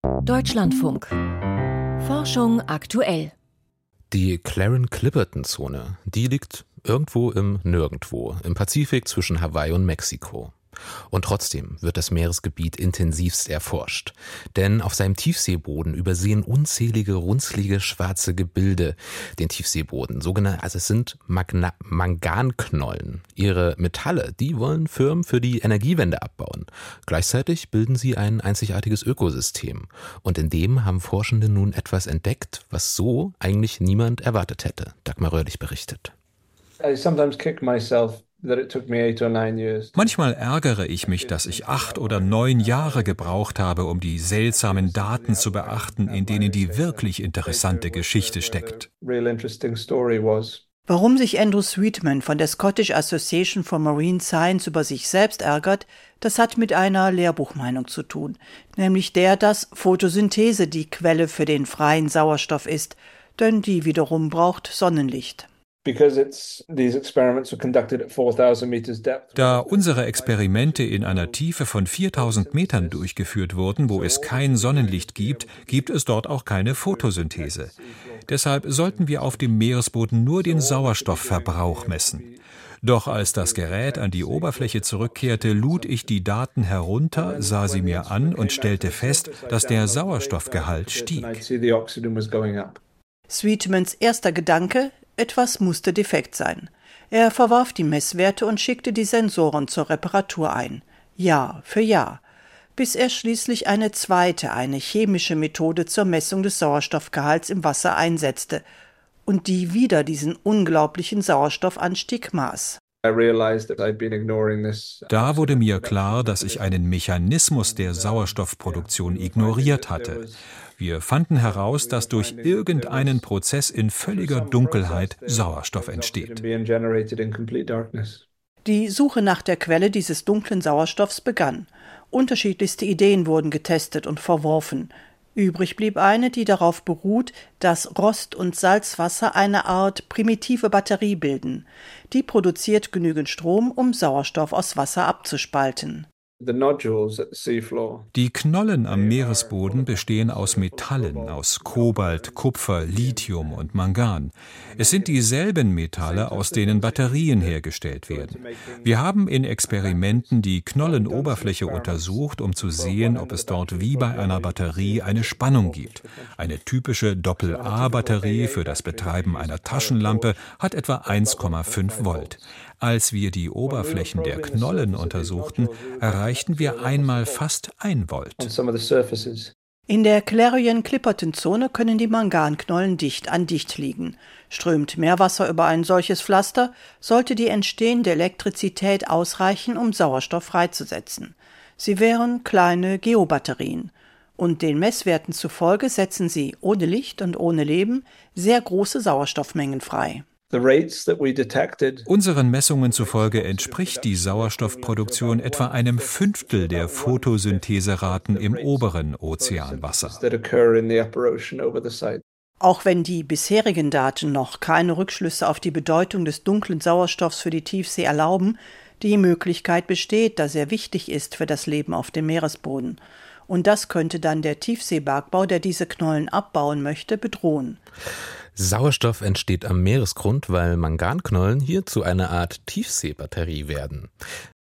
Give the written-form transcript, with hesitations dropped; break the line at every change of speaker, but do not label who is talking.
Deutschlandfunk. Forschung aktuell.
Die Clarion-Clipperton-Zone, die liegt irgendwo im Nirgendwo, im Pazifik zwischen Hawaii und Mexiko. Und trotzdem wird das Meeresgebiet intensivst erforscht. Denn auf seinem Tiefseeboden übersehen unzählige runzlige schwarze Gebilde den Tiefseeboden. Es sind Manganknollen. Ihre Metalle, die wollen Firmen für die Energiewende abbauen. Gleichzeitig bilden sie ein einzigartiges Ökosystem. Und in dem haben Forschende nun etwas entdeckt, was so eigentlich niemand erwartet hätte. Dagmar Röhrlich berichtet.
Manchmal ärgere ich mich, dass ich 8 oder 9 Jahre gebraucht habe, um die seltsamen Daten zu beachten, in denen die wirklich interessante Geschichte steckt.
Warum sich Andrew Sweetman von der Scottish Association for Marine Science über sich selbst ärgert, das hat mit einer Lehrbuchmeinung zu tun, nämlich der, dass Photosynthese die Quelle für den freien Sauerstoff ist, denn die wiederum braucht Sonnenlicht.
Da unsere Experimente in einer Tiefe von 4000 Metern durchgeführt wurden, wo es kein Sonnenlicht gibt, gibt es dort auch keine Photosynthese. Deshalb sollten wir auf dem Meeresboden nur den Sauerstoffverbrauch messen. Doch als das Gerät an die Oberfläche zurückkehrte, lud ich die Daten herunter, sah sie mir an und stellte fest, dass der Sauerstoffgehalt stieg.
Sweetmans erster Gedanke: Etwas musste defekt sein. Er verwarf die Messwerte und schickte die Sensoren zur Reparatur ein. Jahr für Jahr. Bis er schließlich eine chemische Methode zur Messung des Sauerstoffgehalts im Wasser einsetzte und die wieder diesen unglaublichen Sauerstoffanstieg maß.
Da wurde mir klar, dass ich einen Mechanismus der Sauerstoffproduktion ignoriert hatte. Wir fanden heraus, dass durch irgendeinen Prozess in völliger Dunkelheit Sauerstoff entsteht.
Die Suche nach der Quelle dieses dunklen Sauerstoffs begann. Unterschiedlichste Ideen wurden getestet und verworfen. Übrig blieb eine, die darauf beruht, dass Rost und Salzwasser eine Art primitive Batterie bilden. Die produziert genügend Strom, um Sauerstoff aus Wasser abzuspalten.
Die Knollen am Meeresboden bestehen aus Metallen, aus Kobalt, Kupfer, Lithium und Mangan. Es sind dieselben Metalle, aus denen Batterien hergestellt werden. Wir haben in Experimenten die Knollenoberfläche untersucht, um zu sehen, ob es dort wie bei einer Batterie eine Spannung gibt. Eine typische Doppel-A-Batterie für das Betreiben einer Taschenlampe hat etwa 1,5 Volt. Als wir die Oberflächen der Knollen untersuchten, erreichten wir einmal fast 1 Volt.
In der Clarion-Clipperton-Zone können die Manganknollen dicht an dicht liegen. Strömt Meerwasser über ein solches Pflaster, sollte die entstehende Elektrizität ausreichen, um Sauerstoff freizusetzen. Sie wären kleine Geobatterien. Und den Messwerten zufolge setzen sie ohne Licht und ohne Leben sehr große Sauerstoffmengen frei.
Unseren Messungen zufolge entspricht die Sauerstoffproduktion etwa einem Fünftel der Photosyntheseraten im oberen Ozeanwasser.
Auch wenn die bisherigen Daten noch keine Rückschlüsse auf die Bedeutung des dunklen Sauerstoffs für die Tiefsee erlauben, die Möglichkeit besteht, dass er wichtig ist für das Leben auf dem Meeresboden. Und das könnte dann der Tiefseebergbau, der diese Knollen abbauen möchte, bedrohen.
Sauerstoff entsteht am Meeresgrund, weil Manganknollen hier zu einer Art Tiefseebatterie werden.